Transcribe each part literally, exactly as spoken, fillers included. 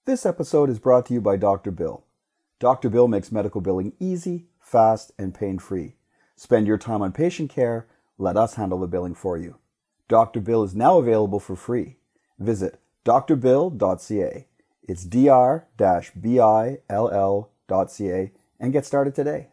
This episode is brought to you by Doctor Bill. Doctor Bill makes medical billing easy, fast, and pain-free. Spend your time on patient care. Let us handle the billing for you. Doctor Bill is now available for free. Visit d r bill dot c a. It's d r bill dot c a and get started today.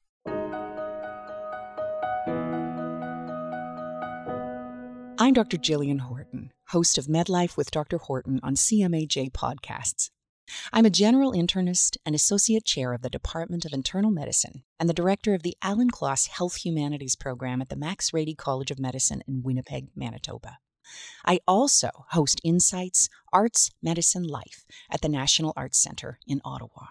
I'm Doctor Jillian Horton, host of MedLife with Doctor Horton on C M A J podcasts. I'm a general internist and associate chair of the Department of Internal Medicine and the director of the Alan Kloss Health Humanities Program at the Max Rady College of Medicine in Winnipeg, Manitoba. I also host Insights, Arts, Medicine, Life at the National Arts Centre in Ottawa.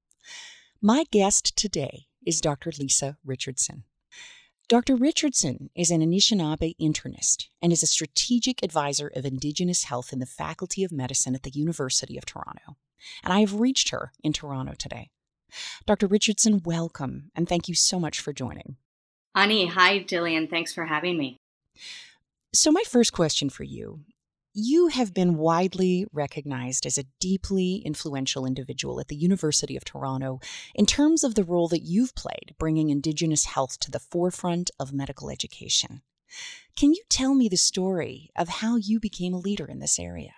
My guest today is Doctor Lisa Richardson. Doctor Richardson is an Anishinaabe internist and is a strategic advisor of Indigenous health in the Faculty of Medicine at the University of Toronto. And I have reached her in Toronto today. Doctor Richardson, welcome, and thank you so much for joining. Ani, hi, Jillian. Thanks for having me. So my first question for you. You have been widely recognized as a deeply influential individual at the University of Toronto in terms of the role that you've played bringing Indigenous health to the forefront of medical education. Can you tell me the story of how you became a leader in this area?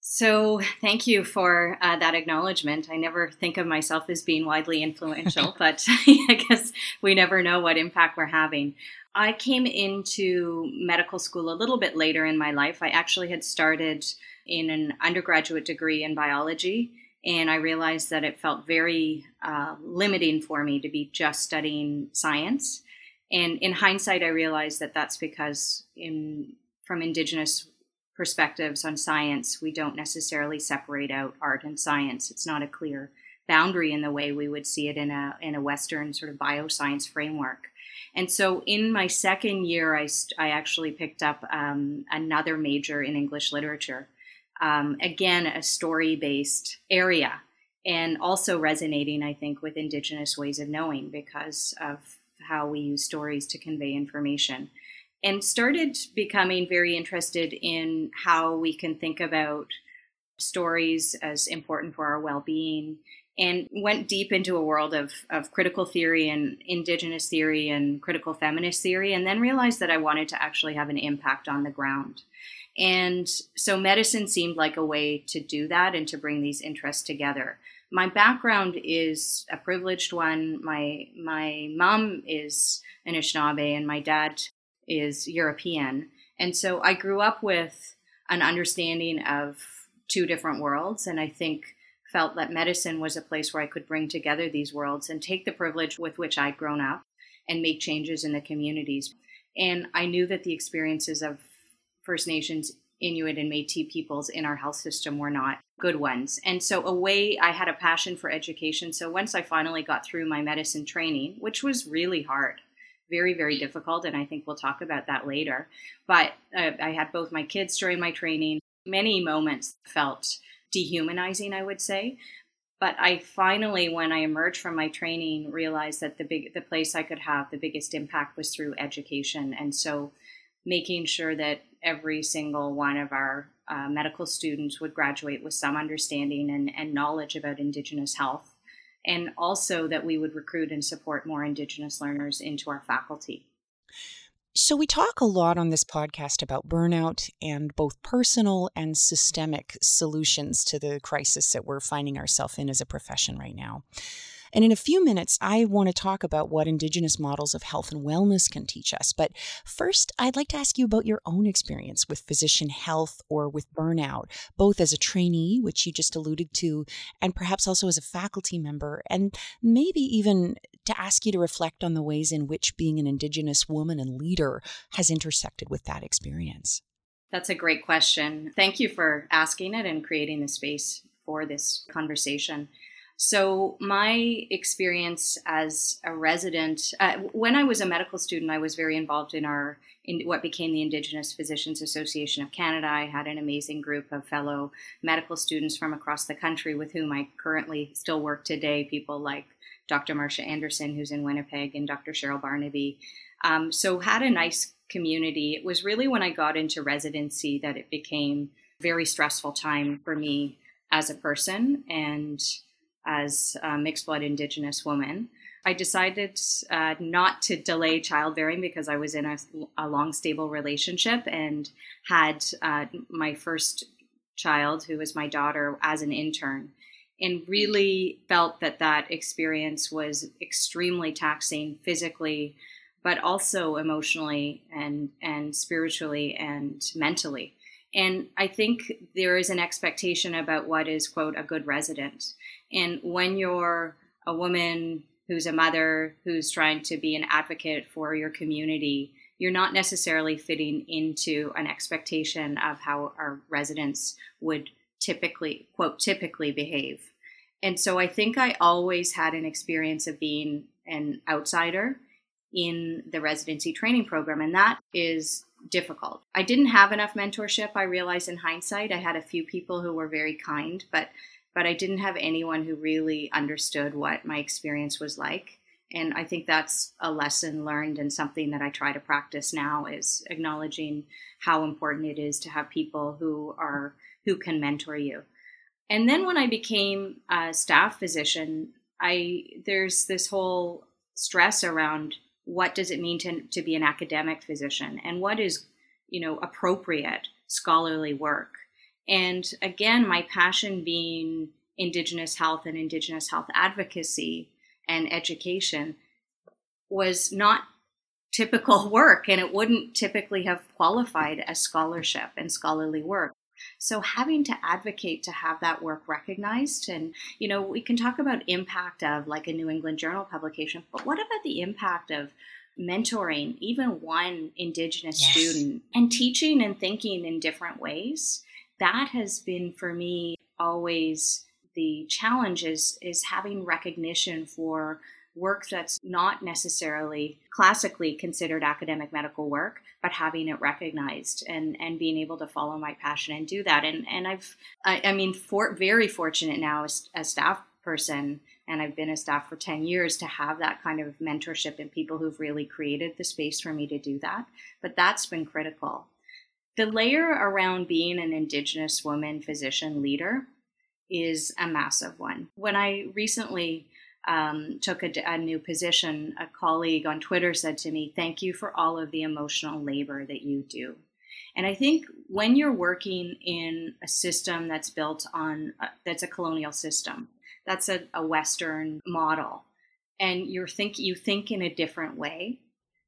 So thank you for uh, that acknowledgement. I never think of myself as being widely influential, but I guess we never know what impact we're having. I came into medical school a little bit later in my life. I actually had started in an undergraduate degree in biology, and I realized that it felt very uh, limiting for me to be just studying science. And in hindsight, I realized that that's because in from Indigenous perspectives on science, we don't necessarily separate out art and science. It's not a clear boundary in the way we would see it in a in a Western sort of bioscience framework. And so in my second year, I, st- I actually picked up um, another major in English literature. Um, again, a story-based area, and also resonating, I think, with Indigenous ways of knowing because of how we use stories to convey information. And started becoming very interested in how we can think about stories as important for our well-being, and went deep into a world of, of critical theory and Indigenous theory and critical feminist theory, and then realized that I wanted to actually have an impact on the ground. And so medicine seemed like a way to do that and to bring these interests together. My background is a privileged one. My, my mom is Anishinaabe and my dad is European. And so I grew up with an understanding of two different worlds, and I think felt that medicine was a place where I could bring together these worlds and take the privilege with which I'd grown up and make changes in the communities. And I knew that the experiences of First Nations, Inuit, and Métis peoples in our health system were not good ones. And so a way I had a passion for education. So once I finally got through my medicine training, which was really hard, very, very difficult, and I think we'll talk about that later. But uh, I had both my kids during my training. Many moments felt dehumanizing, I would say. But I finally, when I emerged from my training, realized that the big, the place I could have the biggest impact was through education. And so making sure that every single one of our uh, medical students would graduate with some understanding and, and knowledge about Indigenous health, and also that we would recruit and support more Indigenous learners into our faculty. So we talk a lot on this podcast about burnout and both personal and systemic solutions to the crisis that we're finding ourselves in as a profession right now. And in a few minutes, I want to talk about what Indigenous models of health and wellness can teach us. But first, I'd like to ask you about your own experience with physician health or with burnout, both as a trainee, which you just alluded to, and perhaps also as a faculty member, and maybe even to ask you to reflect on the ways in which being an Indigenous woman and leader has intersected with that experience. That's a great question. Thank you for asking it and creating the space for this conversation. So my experience as a resident, uh, when I was a medical student, I was very involved in our in what became the Indigenous Physicians Association of Canada. I had an amazing group of fellow medical students from across the country with whom I currently still work today, people like Doctor Marcia Anderson, who's in Winnipeg, and Doctor Cheryl Barnaby. Um, so had a nice community. It was really when I got into residency that it became a very stressful time for me. as a person and as a mixed blood Indigenous woman. I decided uh, not to delay childbearing because I was in a, a long, stable relationship and had uh, my first child, who was my daughter, as an intern, and really felt that that experience was extremely taxing physically, but also emotionally and, and spiritually and mentally. And I think there is an expectation about what is, quote, a good resident. And when you're a woman who's a mother, who's trying to be an advocate for your community, you're not necessarily fitting into an expectation of how our residents would typically, quote, typically behave. And so I think I always had an experience of being an outsider in the residency training program, and that is difficult. I didn't have enough mentorship, I realized in hindsight. I had a few people who were very kind, but but I didn't have anyone who really understood what my experience was like. And I think that's a lesson learned, and something that I try to practice now is acknowledging how important it is to have people who are who can mentor you. And then when I became a staff physician, I there's this whole stress around what does it mean to, to be an academic physician, and what is, you know, appropriate scholarly work. And again, my passion being Indigenous health and Indigenous health advocacy and education was not typical work, and it wouldn't typically have qualified as scholarship and scholarly work. So having to advocate to have that work recognized, and, you know, we can talk about impact of like a New England Journal publication, but what about the impact of mentoring even one Indigenous yes. student and teaching and thinking in different ways? That has been for me always the challenge is, is having recognition for work that's not necessarily classically considered academic medical work, but having it recognized and, and being able to follow my passion and do that. And and I've, I, I mean, for, very fortunate now as a staff person, and I've been a staff for ten years, to have that kind of mentorship and people who've really created the space for me to do that. But that's been critical. The layer around being an Indigenous woman physician leader is a massive one. When I recently um, took a, a new position, a colleague on Twitter said to me, "Thank you for all of the emotional labor that you do." And I think when you're working in a system that's built on, uh, that's a colonial system, that's a, a Western model, and you're think you think in a different way,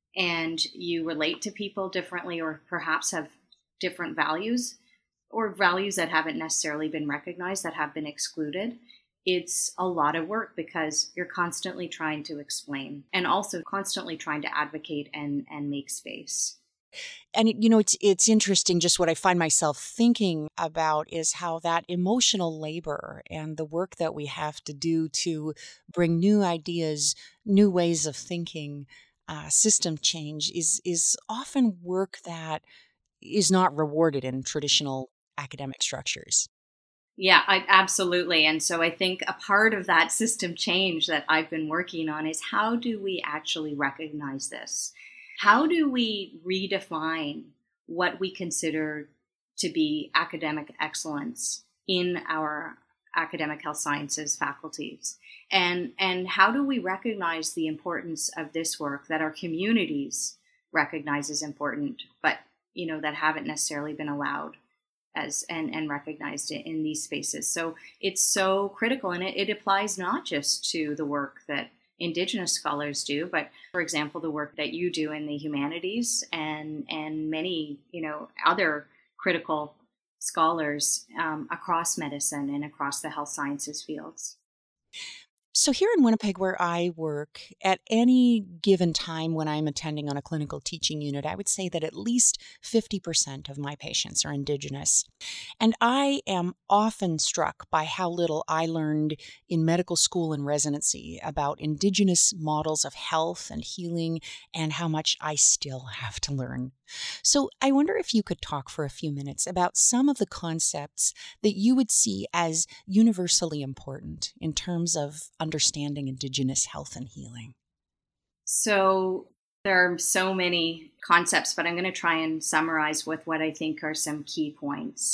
and you relate to people differently, or perhaps have different values, or values that haven't necessarily been recognized, that have been excluded, it's a lot of work because you're constantly trying to explain and also constantly trying to advocate and, and make space. And, you know, it's it's interesting. Just what I find myself thinking about is how that emotional labor and the work that we have to do to bring new ideas, new ways of thinking, uh, system change is is often work that is not rewarded in traditional academic structures. Yeah, I, absolutely. And so I think a part of that system change that I've been working on is how do we actually recognize this? How do we redefine what we consider to be academic excellence in our academic health sciences faculties? And, and how do we recognize the importance of this work that our communities recognize as important, but you know, that haven't necessarily been allowed as and, and recognized in, in these spaces. So it's so critical, and it, it applies not just to the work that Indigenous scholars do, but for example, the work that you do in the humanities and and many, you know, other critical scholars um, across medicine and across the health sciences fields. So here in Winnipeg, where I work, at any given time when I'm attending on a clinical teaching unit, I would say that at least fifty percent of my patients are Indigenous. And I am often struck by how little I learned in medical school and residency about Indigenous models of health and healing, and how much I still have to learn. So I wonder if you could talk for a few minutes about some of the concepts that you would see as universally important in terms of understanding Indigenous health and healing. So there are so many concepts, but I'm going to try and summarize with what I think are some key points.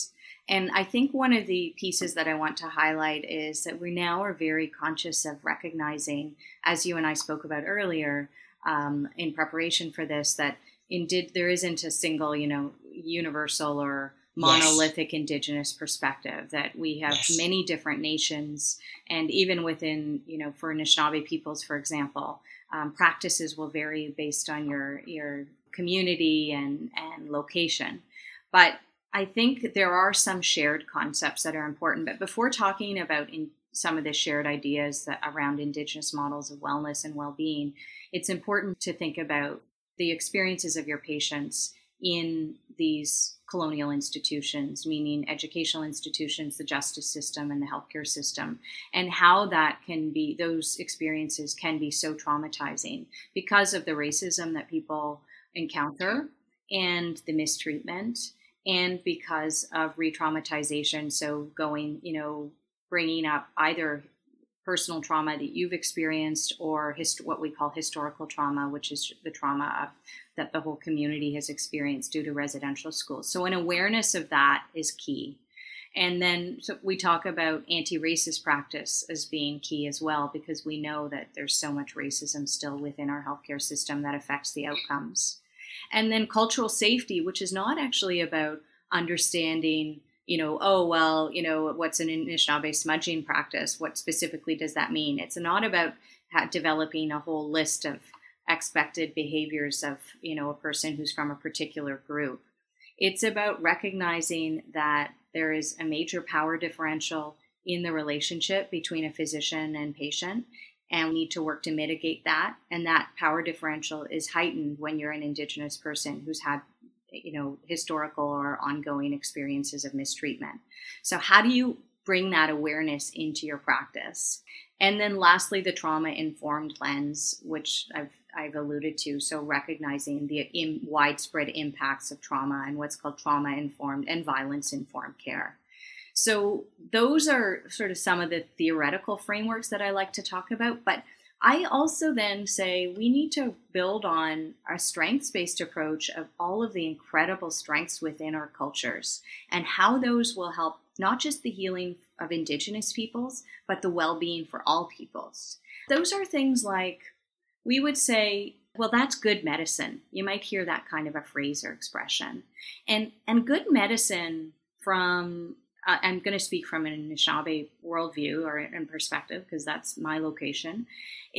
And I think one of the pieces that I want to highlight is that we now are very conscious of recognizing, as you and I spoke about earlier, um, in preparation for this, that indeed there isn't a single, you know, universal or monolithic yes. Indigenous perspective, that we have yes. many different nations, and even within, you know, for Anishinaabe peoples, for example, um, practices will vary based on your your community and, and location. But I think there are some shared concepts that are important. But before talking about in some of the shared ideas that around Indigenous models of wellness and well-being, it's important to think about the experiences of your patients in these colonial institutions, meaning educational institutions, the justice system, and the healthcare system, and how that can be, those experiences can be so traumatizing because of the racism that people encounter and the mistreatment, and because of re-traumatization. So going, you know, bringing up either personal trauma that you've experienced or hist- what we call historical trauma, which is the trauma of, that the whole community has experienced due to residential schools. So an awareness of that is key. And then so we talk about anti-racist practice as being key as well, because we know that there's so much racism still within our healthcare system that affects the outcomes. And then cultural safety, which is not actually about understanding, you know, oh, well, you know, what's an Anishinaabe smudging practice? What specifically does that mean? It's not about developing a whole list of expected behaviors of, you know, a person who's from a particular group. It's about recognizing that there is a major power differential in the relationship between a physician and patient, and we need to work to mitigate that. And that power differential is heightened when you're an Indigenous person who's had, you know, historical or ongoing experiences of mistreatment. So how do you bring that awareness into your practice? And then lastly, the trauma-informed lens, which I've I've alluded to. So recognizing the in widespread impacts of trauma and what's called trauma-informed and violence-informed care. So those are sort of some of the theoretical frameworks that I like to talk about. But I also then say we need to build on our strengths-based approach of all of the incredible strengths within our cultures and how those will help not just the healing of Indigenous peoples, but the well-being for all peoples. Those are things like, we would say, well, that's good medicine. You might hear that kind of a phrase or expression. And and good medicine from, uh, I'm going to speak from an Anishinaabe worldview or in perspective, because that's my location,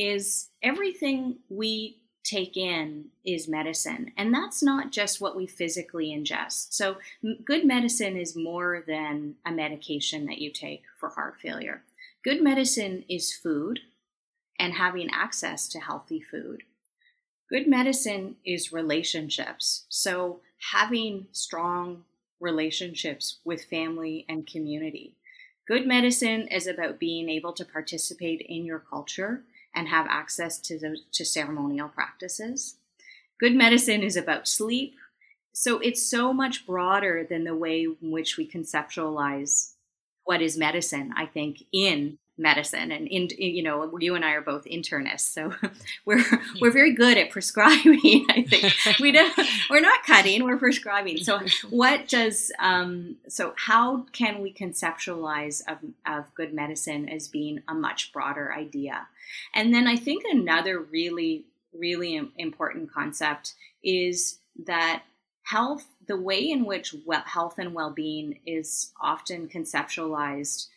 is everything we take in is medicine. And that's not just what we physically ingest. So good medicine is more than a medication that you take for heart failure. Good medicine is food and having access to healthy food. Good medicine is relationships. So having strong relationships with family and community. Good medicine is about being able to participate in your culture and have access to the to ceremonial practices. Good medicine is about sleep. So it's so much broader than the way in which we conceptualize what is medicine, I think, in medicine. And in, in you know, you and I are both internists, so we're we're very good at prescribing. I think we don't we're not cutting, we're prescribing. So what does um so how can we conceptualize of, of good medicine as being a much broader idea? And then I think another really really important concept is that health, the way in which well, health and well-being is often conceptualized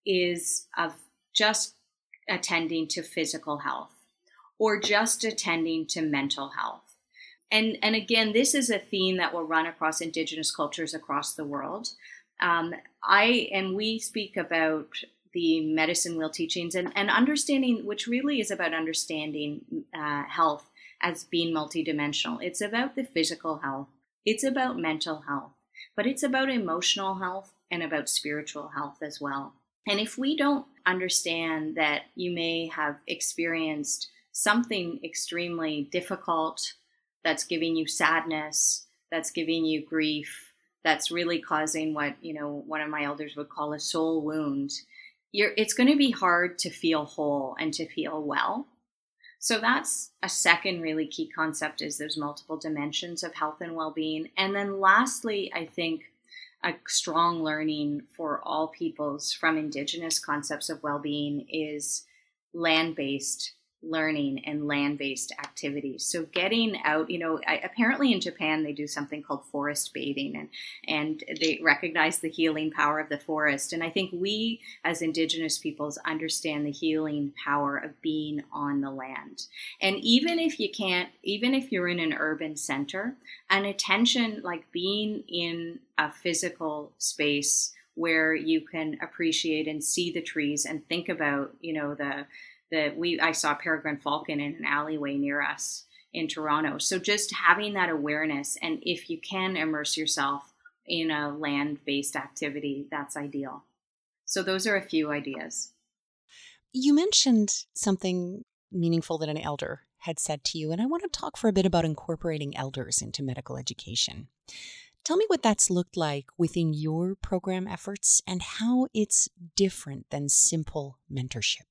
is of just attending to physical health or just attending to mental health. And, and again, this is a theme that will run across Indigenous cultures across the world. Um, I and we speak about the medicine wheel teachings and, and understanding, which really is about understanding uh, health as being multidimensional. It's about the physical health. It's about mental health, but it's about emotional health and about spiritual health as well. And if we don't understand that you may have experienced something extremely difficult that's giving you sadness, that's giving you grief, that's really causing what, you know, one of my elders would call a soul wound, you're, it's going to be hard to feel whole and to feel well. So that's a second really key concept, is those multiple dimensions of health and well-being. And then lastly, I think a strong learning for all peoples from Indigenous concepts of well-being is land-based learning and land-based activities. So getting out, you know, I, apparently in Japan they do something called forest bathing, and and they recognize the healing power of the forest. And I think we as Indigenous peoples understand the healing power of being on the land. And even if you can't, even if you're in an urban center, an attention like being in a physical space where you can appreciate and see the trees and think about, you know, the The, we I saw peregrine falcon in an alleyway near us in Toronto. So just having that awareness, and if you can immerse yourself in a land-based activity, that's ideal. So those are a few ideas. You mentioned something meaningful that an elder had said to you, and I want to talk for a bit about incorporating elders into medical education. Tell me what that's looked like within your program efforts and how it's different than simple mentorship.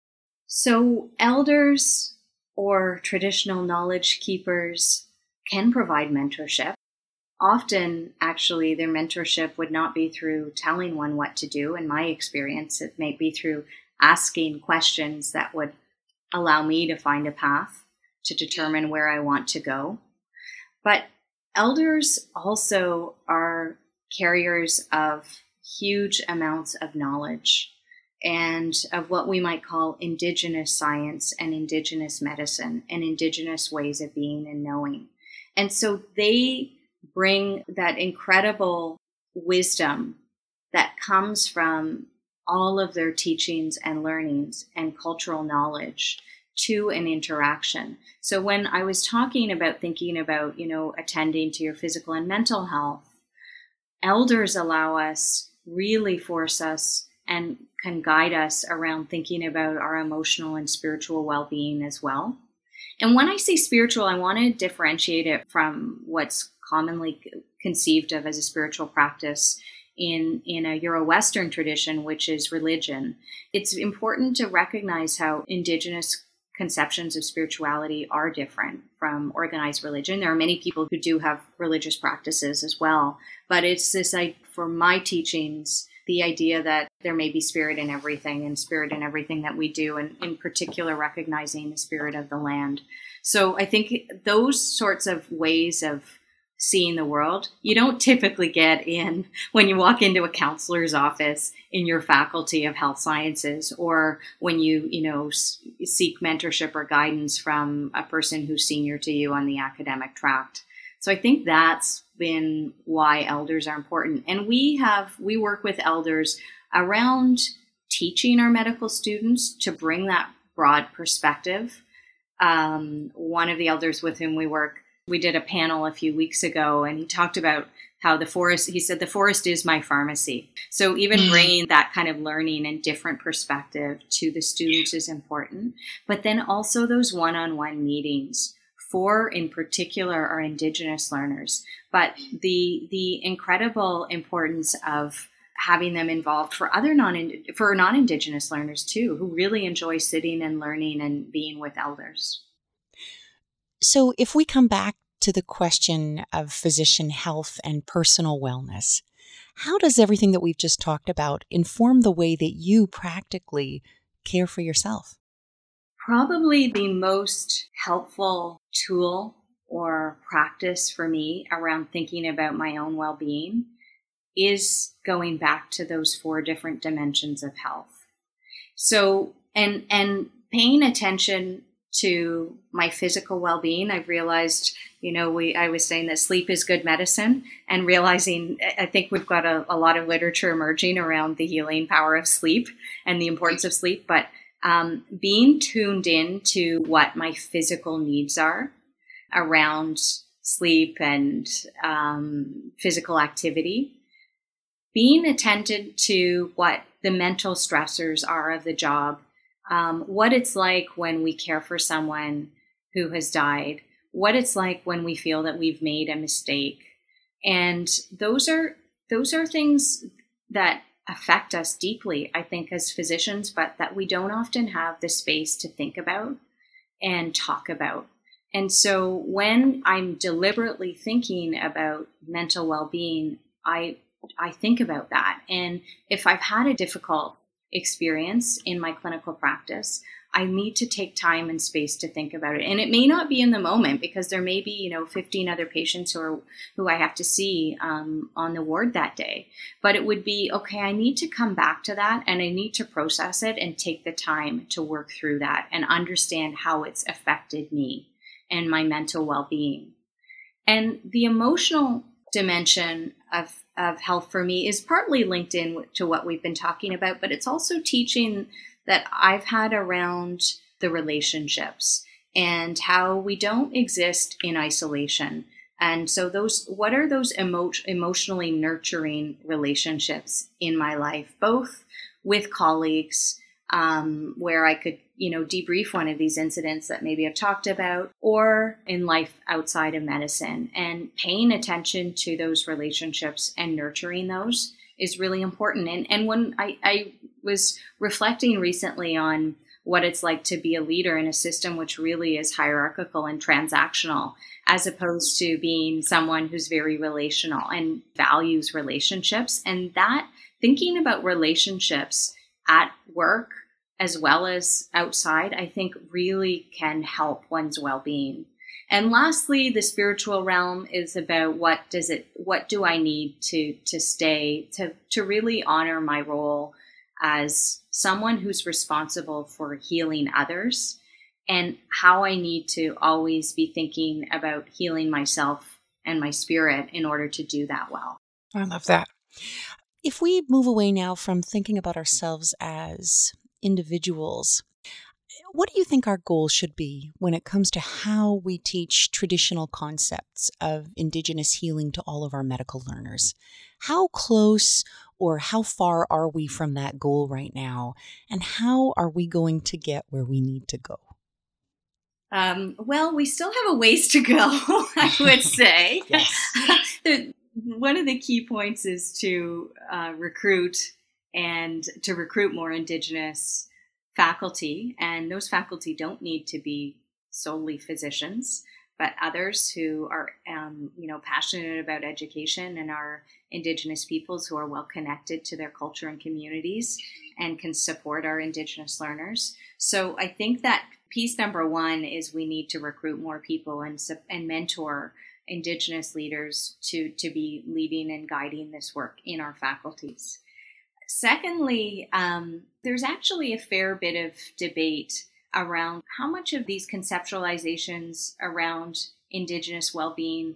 So elders or traditional knowledge keepers can provide mentorship. Often, actually, their mentorship would not be through telling one what to do. In my experience, it may be through asking questions that would allow me to find a path to determine where I want to go. But elders also are carriers of huge amounts of knowledge and of what we might call Indigenous science and Indigenous medicine and Indigenous ways of being and knowing. And so they bring that incredible wisdom that comes from all of their teachings and learnings and cultural knowledge to an interaction. So when I was talking about thinking about, you know, attending to your physical and mental health, elders allow us, really force us, and can guide us around thinking about our emotional and spiritual well-being as well. And when I say spiritual, I want to differentiate it from what's commonly conceived of as a spiritual practice in, in a Euro-Western tradition, which is religion. It's important to recognize how Indigenous conceptions of spirituality are different from organized religion. There are many people who do have religious practices as well, but it's this, like, for my teachings, the idea that there may be spirit in everything and spirit in everything that we do, and in particular recognizing the spirit of the land. So I think those sorts of ways of seeing the world, you don't typically get in when you walk into a counselor's office in your faculty of health sciences, or when you, you know, seek mentorship or guidance from a person who's senior to you on the academic tract. So I think that's been why elders are important. And we have, we work with elders around teaching our medical students to bring that broad perspective. Um, one of the elders with whom we work, we did a panel a few weeks ago, and he talked about how the forest, he said, the forest is my pharmacy. So even mm. bringing that kind of learning and different perspective to the students is important. But then also those one-on-one meetings for, in particular, our Indigenous learners, but the the incredible importance of having them involved for other non for non-Indigenous learners too, who really enjoy sitting and learning and being with elders. So if we come back to the question of physician health and personal wellness, how does everything that we've just talked about inform the way that you practically care for yourself? Probably the most helpful tool or practice for me around thinking about my own well-being is going back to those four different dimensions of health. So, and, and paying attention to my physical well-being, I've realized, you know, we, I was saying that sleep is good medicine, and realizing, I think we've got a, a lot of literature emerging around the healing power of sleep and the importance of sleep, but Um, being tuned in to what my physical needs are around sleep and um, physical activity, being attentive to what the mental stressors are of the job, um, what it's like when we care for someone who has died, what it's like when we feel that we've made a mistake. And those are those are things that affect us deeply, I think, as physicians, but that we don't often have the space to think about and talk about. And so when I'm deliberately thinking about mental well-being, I I think about that. And if I've had a difficult experience in my clinical practice, I need to take time and space to think about it. And it may not be in the moment, because there may be, you know, fifteen other patients who are, who I have to see um, on the ward that day. But it would be, okay, I need to come back to that, and I need to process it and take the time to work through that and understand how it's affected me and my mental well-being. And the emotional dimension of, of health for me is partly linked in to what we've been talking about, but it's also teaching that I've had around the relationships and how we don't exist in isolation. And so those, what are those emo- emotionally nurturing relationships in my life, both with colleagues, um, where I could, you know, debrief one of these incidents that maybe I've talked about, or in life outside of medicine, and paying attention to those relationships and nurturing those is really important. And and when I, I was reflecting recently on what it's like to be a leader in a system which really is hierarchical and transactional, as opposed to being someone who's very relational and values relationships. And that thinking about relationships at work as well as outside, I think really can help one's well-being. And lastly, the spiritual realm is about what does it, what do I need to, to stay, to, to really honor my role as someone who's responsible for healing others, and how I need to always be thinking about healing myself and my spirit in order to do that well. I love that. If we move away now from thinking about ourselves as individuals, what do you think our goal should be when it comes to how we teach traditional concepts of Indigenous healing to all of our medical learners? How close or how far are we from that goal right now? And how are we going to get where we need to go? Um, well, we still have a ways to go, I would say. the, one of the key points is to uh, recruit and to recruit more Indigenous faculty, and those faculty don't need to be solely physicians, but others who are, um, you know, passionate about education and are Indigenous peoples who are well connected to their culture and communities and can support our Indigenous learners. So I think that piece number one is we need to recruit more people and and mentor Indigenous leaders to to be leading and guiding this work in our faculties. Secondly, um, there's actually a fair bit of debate around how much of these conceptualizations around Indigenous well-being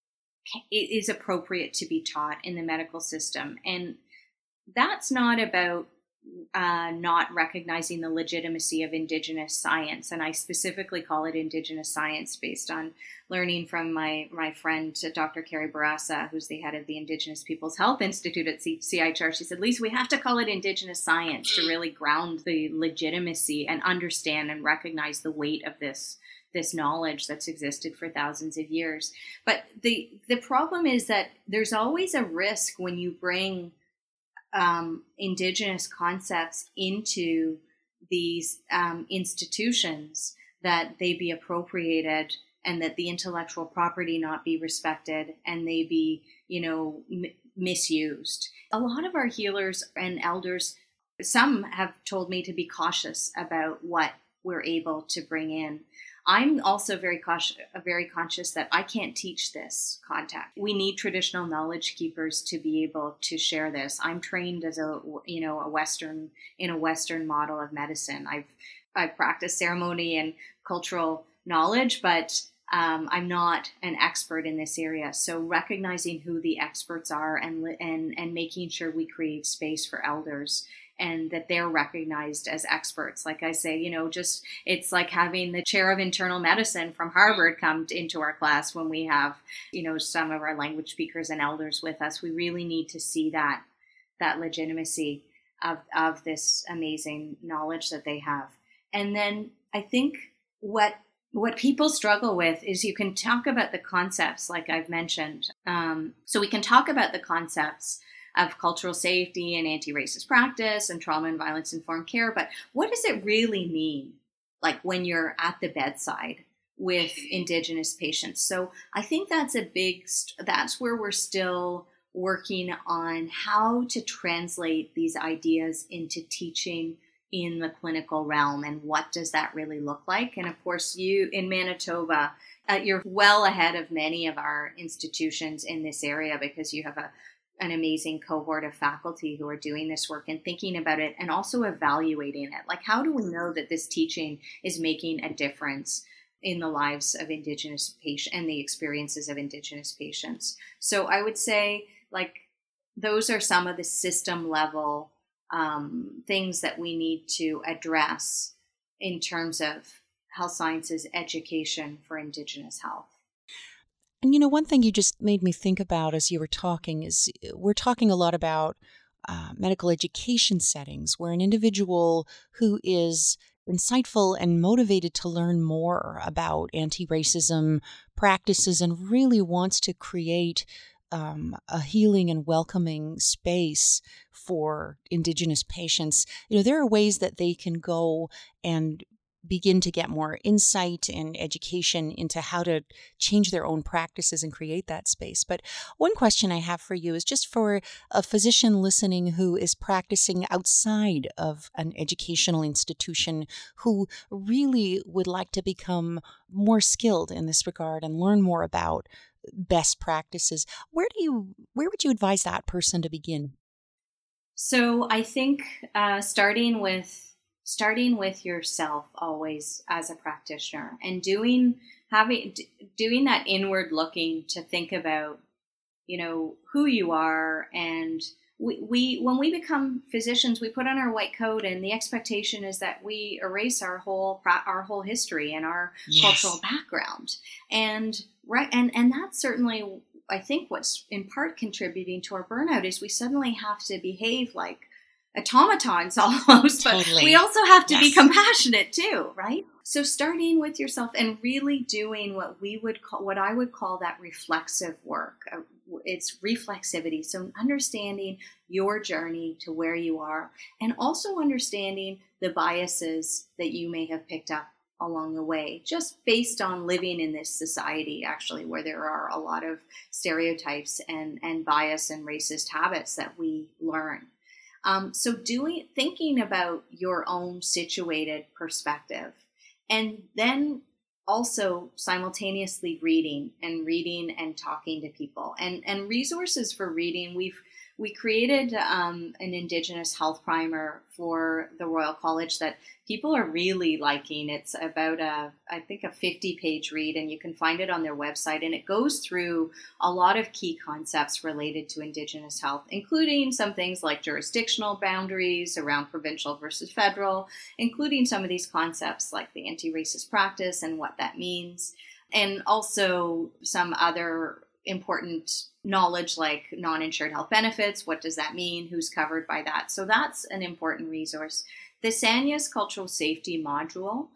is appropriate to be taught in the medical system. And that's not about uh, not recognizing the legitimacy of Indigenous science. And I specifically call it Indigenous science based on learning from my, my friend, Doctor Carrie Barassa, who's the head of the Indigenous Peoples Health Institute at C I H R. She said, Lisa, we have to call it Indigenous science to really ground the legitimacy and understand and recognize the weight of this this knowledge that's existed for thousands of years. But the the problem is that there's always a risk when you bring um, Indigenous concepts into these um, institutions that they be appropriated and that the intellectual property not be respected and they be, you know, m- misused. A lot of our healers and elders, some have told me to be cautious about what we're able to bring in. I'm also very cautious, very conscious that I can't teach this contact. We need traditional knowledge keepers to be able to share this. I'm trained as a, you know, a Western, in a Western model of medicine. I've, I've practiced ceremony and cultural knowledge, but um, I'm not an expert in this area. So recognizing who the experts are and, and, and making sure we create space for elders and that they're recognized as experts. Like I say, you know, just it's like having the chair of internal medicine from Harvard come into our class when we have, you know, some of our language speakers and elders with us. We really need to see that that legitimacy of, of this amazing knowledge that they have. And then I think what what people struggle with is you can talk about the concepts, like I've mentioned. Um, so we can talk about the concepts of cultural safety and anti-racist practice and trauma and violence-informed care. But what does it really mean, like when you're at the bedside with Indigenous patients? So I think that's a big, that's where we're still working on how to translate these ideas into teaching in the clinical realm, and what does that really look like. And of course, you in Manitoba, uh, you're well ahead of many of our institutions in this area, because you have a an amazing cohort of faculty who are doing this work and thinking about it and also evaluating it. Like, how do we know that this teaching is making a difference in the lives of Indigenous patients and the experiences of Indigenous patients? So I would say, like, those are some of the system level um, things that we need to address in terms of health sciences education for Indigenous health. And, you know, one thing you just made me think about as you were talking is we're talking a lot about uh, medical education settings where an individual who is insightful and motivated to learn more about anti-racism practices and really wants to create um, a healing and welcoming space for Indigenous patients, you know, there are ways that they can go and begin to get more insight and education into how to change their own practices and create that space. But one question I have for you is just for a physician listening who is practicing outside of an educational institution, who really would like to become more skilled in this regard and learn more about best practices. Where do you, where would you advise that person to begin? So I think uh, starting with starting with yourself always as a practitioner, and doing having d- doing that inward looking to think about, you know, who you are. And we, we when we become physicians, we put on our white coat, and the expectation is that we erase our whole our whole history and our yes. cultural background. And right, and and that's certainly, I think, what's in part contributing to our burnout is we suddenly have to behave like automatons almost, but totally. We also have to yes. be compassionate too, right? So starting with yourself and really doing what we would call, what I would call that reflexive work. It's reflexivity. So understanding your journey to where you are, and also understanding the biases that you may have picked up along the way, just based on living in this society, actually, where there are a lot of stereotypes and, and bias and racist habits that we learn. Um, so doing, thinking about your own situated perspective, and then also simultaneously reading and reading and talking to people, and, and resources for reading. We've, we created um, an Indigenous health primer for the Royal College that people are really liking. It's about a, I think, a fifty page read, and you can find it on their website. And it goes through a lot of key concepts related to Indigenous health, including some things like jurisdictional boundaries around provincial versus federal, including some of these concepts like the anti-racist practice and what that means, and also some other important knowledge like non-insured health benefits. What does that mean? Who's covered by that? So that's an important resource. The Sanyas Cultural Safety module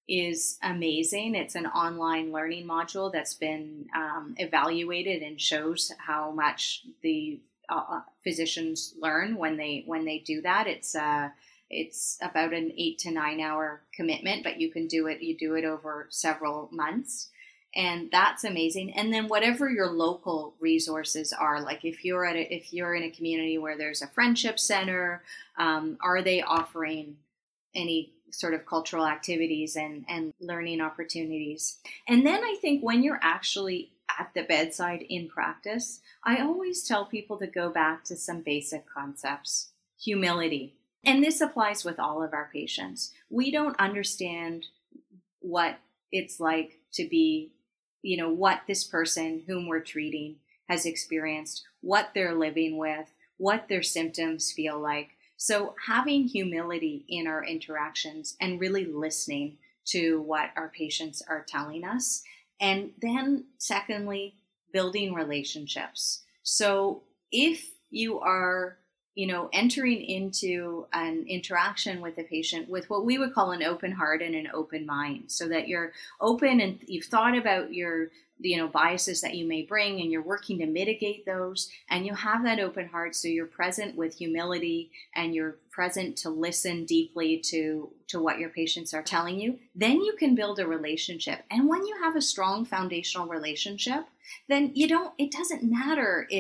is amazing. It's an online learning module that's been um, evaluated and shows how much the uh, physicians learn when they when they do that. It's uh, it's about an eight to nine hour commitment, but you can do it. You do it over several months. And that's amazing. And then whatever your local resources are, like if you're at a, if you're in a community where there's a friendship center, um, are they offering any sort of cultural activities and, and learning opportunities? And then I think when you're actually at the bedside in practice, I always tell people to go back to some basic concepts. Humility. And this applies with all of our patients. We don't understand what it's like to be, you know, what this person whom we're treating has experienced, what they're living with, what their symptoms feel like. So having humility in our interactions and really listening to what our patients are telling us. And then secondly, building relationships. So if you are, you know, entering into an interaction with a patient with what we would call an open heart and an open mind, so that you're open and you've thought about your, you know, biases that you may bring, and you're working to mitigate those, and you have that open heart, so you're present with humility and you're present to listen deeply to to what your patients are telling you, then you can build a relationship. And when you have a strong foundational relationship, then you don't, it doesn't matter if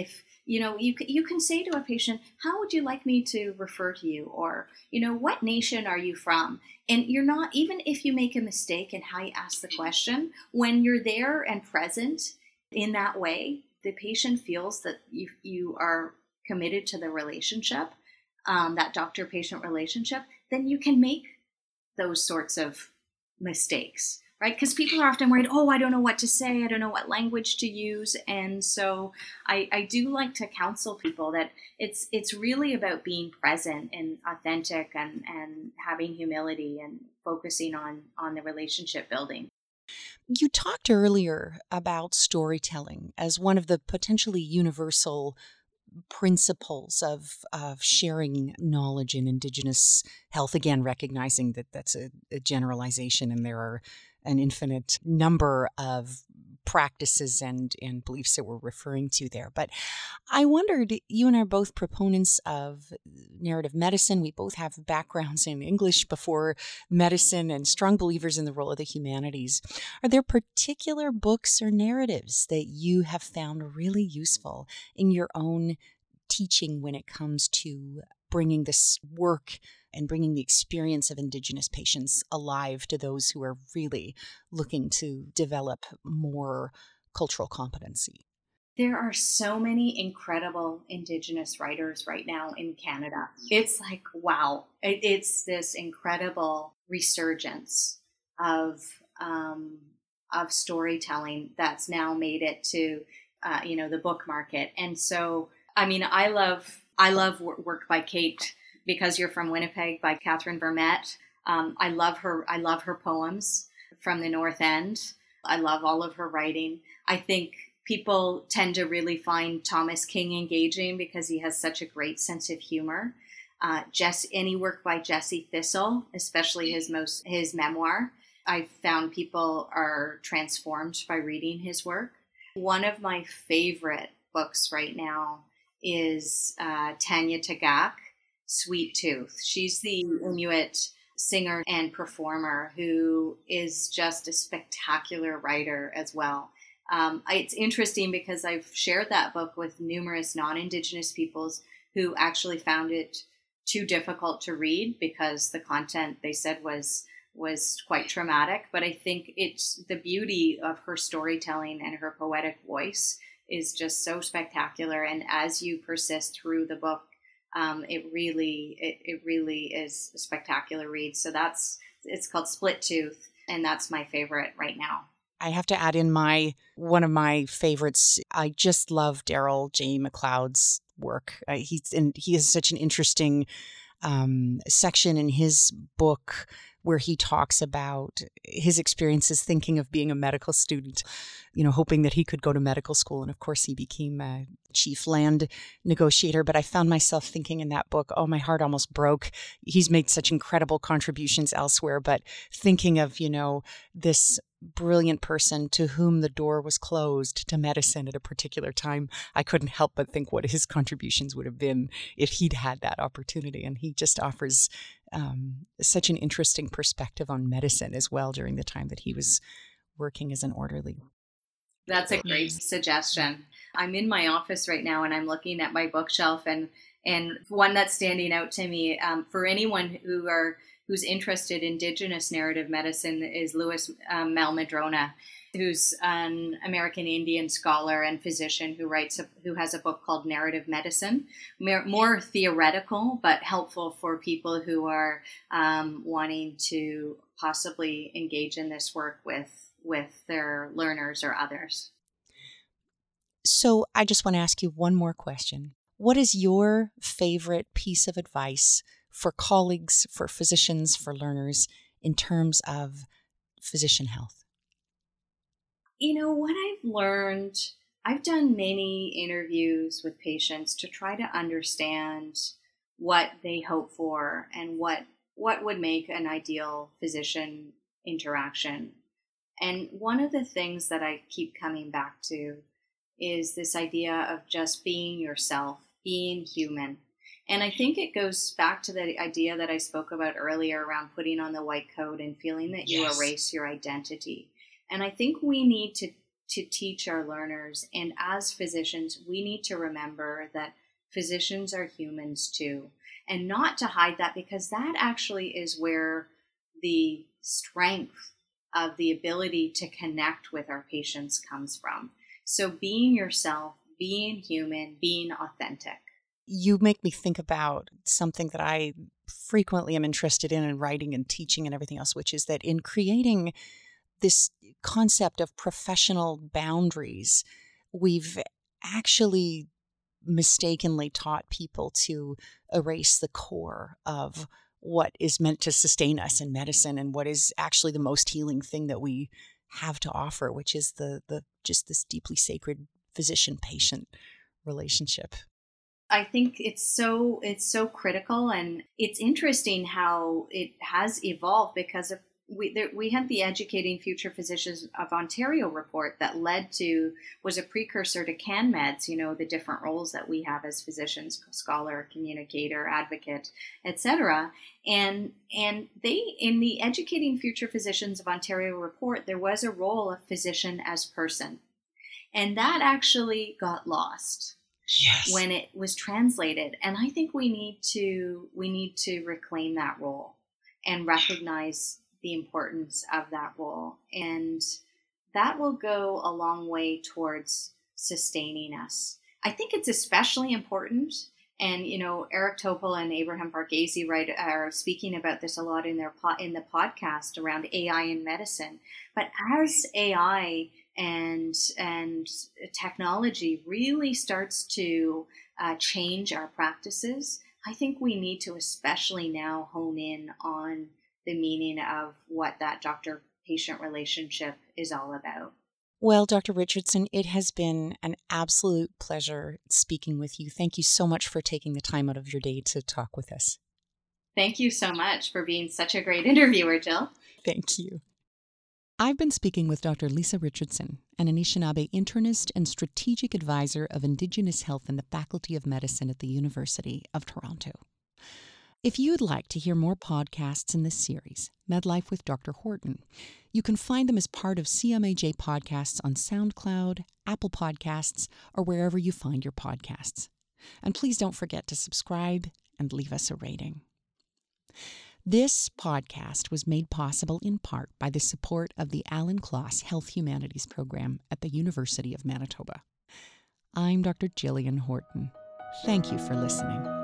You know, you you can say to a patient, how would you like me to refer to you? Or, you know, what nation are you from? And you're not, even if you make a mistake in how you ask the question, when you're there and present in that way, the patient feels that you, you are committed to the relationship, um, that doctor-patient relationship, then you can make those sorts of mistakes. Right? Because people are often worried, oh, I don't know what to say. I don't know what language to use. And so I, I do like to counsel people that it's it's really about being present and authentic and, and having humility and focusing on, on the relationship building. You talked earlier about storytelling as one of the potentially universal principles of, of sharing knowledge in Indigenous health. Again, recognizing that that's a, a generalization and there are an infinite number of practices and, and beliefs that we're referring to there. But I wondered, you and I are both proponents of narrative medicine. We both have backgrounds in English before medicine and strong believers in the role of the humanities. Are there particular books or narratives that you have found really useful in your own teaching when it comes to bringing this work and bringing the experience of Indigenous patients alive to those who are really looking to develop more cultural competency? There are so many incredible Indigenous writers right now in Canada. It's like, wow, it's this incredible resurgence of um, of storytelling that's now made it to, uh, you know, the book market. And so, I mean, I love I love work by Kate Because You're From Winnipeg by Catherine Vermette. Um, I love her. I love her poems from the North End. I love all of her writing. I think people tend to really find Thomas King engaging because he has such a great sense of humor. Uh, Jess, any work by Jesse Thistle, especially his most his memoir, I've found people are transformed by reading his work. One of my favorite books right now is uh, Tanya Tagaq, Sweet Tooth. She's the Inuit singer and performer who is just a spectacular writer as well. Um, it's interesting because I've shared that book with numerous non-Indigenous peoples who actually found it too difficult to read because the content they said was was quite traumatic. But I think it's the beauty of her storytelling and her poetic voice is just so spectacular. And as you persist through the book, um, it really it, it really is a spectacular read. So that's it's called Split Tooth, and that's my favorite right now. I have to add in my one of my favorites. I just love Daryl J. McLeod's work. Uh, he's and he has such an interesting um, section in his book where he talks about his experiences thinking of being a medical student, you know, hoping that he could go to medical school. And of course, he became a chief land negotiator. But I found myself thinking in that book, oh, my heart almost broke. He's made such incredible contributions elsewhere. But thinking of, you know, this brilliant person to whom the door was closed to medicine at a particular time, I couldn't help but think what his contributions would have been if he'd had that opportunity. And he just offers um, such an interesting perspective on medicine as well during the time that he was working as an orderly. That's a great suggestion. I'm in my office right now and I'm looking at my bookshelf, and and one that's standing out to me um, for anyone who are who's interested in Indigenous narrative medicine is Louis um, Malmadrona, who's an American Indian scholar and physician who writes a, who has a book called Narrative Medicine, more, more theoretical but helpful for people who are um, wanting to possibly engage in this work with with their learners or others. So I just want to ask you one more question. What is your favorite piece of advice for colleagues, for physicians, for learners in terms of physician health? You know, what I've learned, I've done many interviews with patients to try to understand what they hope for and what what would make an ideal physician interaction. And one of the things that I keep coming back to is this idea of just being yourself, being human. And I think it goes back to the idea that I spoke about earlier around putting on the white coat and feeling that you Yes. erase your identity. And I think we need to to teach our learners. And as physicians, we need to remember that physicians are humans too, and not to hide that, because that actually is where the strength of the ability to connect with our patients comes from. So being yourself, being human, being authentic. You make me think about something that I frequently am interested in in writing and teaching and everything else, which is that in creating this concept of professional boundaries, we've actually mistakenly taught people to erase the core of what is meant to sustain us in medicine and what is actually the most healing thing that we have to offer, which is the the just this deeply sacred physician-patient relationship. I think it's so it's so critical, and it's interesting how it has evolved because of we there, we had the Educating Future Physicians of Ontario report that led to was a precursor to CanMeds. You know, the different roles that we have as physicians: scholar, communicator, advocate, et cetera. And and they in the Educating Future Physicians of Ontario report, there was a role of physician as person, and that actually got lost. Yes. When it was translated. And I think we need to we need to reclaim that role and recognize the importance of that role. And that will go a long way towards sustaining us. I think it's especially important. And, you know, Eric Topol and Abraham Varghese right, are speaking about this a lot in their po- in the podcast around A I in medicine. But as A I and and technology really starts to uh, change our practices, I think we need to especially now hone in on the meaning of what that doctor-patient relationship is all about. Well, Doctor Richardson, it has been an absolute pleasure speaking with you. Thank you so much for taking the time out of your day to talk with us. Thank you so much for being such a great interviewer, Jill. Thank you. I've been speaking with Doctor Lisa Richardson, an Anishinaabe internist and strategic advisor of Indigenous Health in the Faculty of Medicine at the University of Toronto. If you'd like to hear more podcasts in this series, MedLife with Doctor Horton, you can find them as part of C M A J podcasts on SoundCloud, Apple Podcasts, or wherever you find your podcasts. And please don't forget to subscribe and leave us a rating. This podcast was made possible in part by the support of the Alan Kloss Health Humanities Program at the University of Manitoba. I'm Doctor Jillian Horton. Thank you for listening.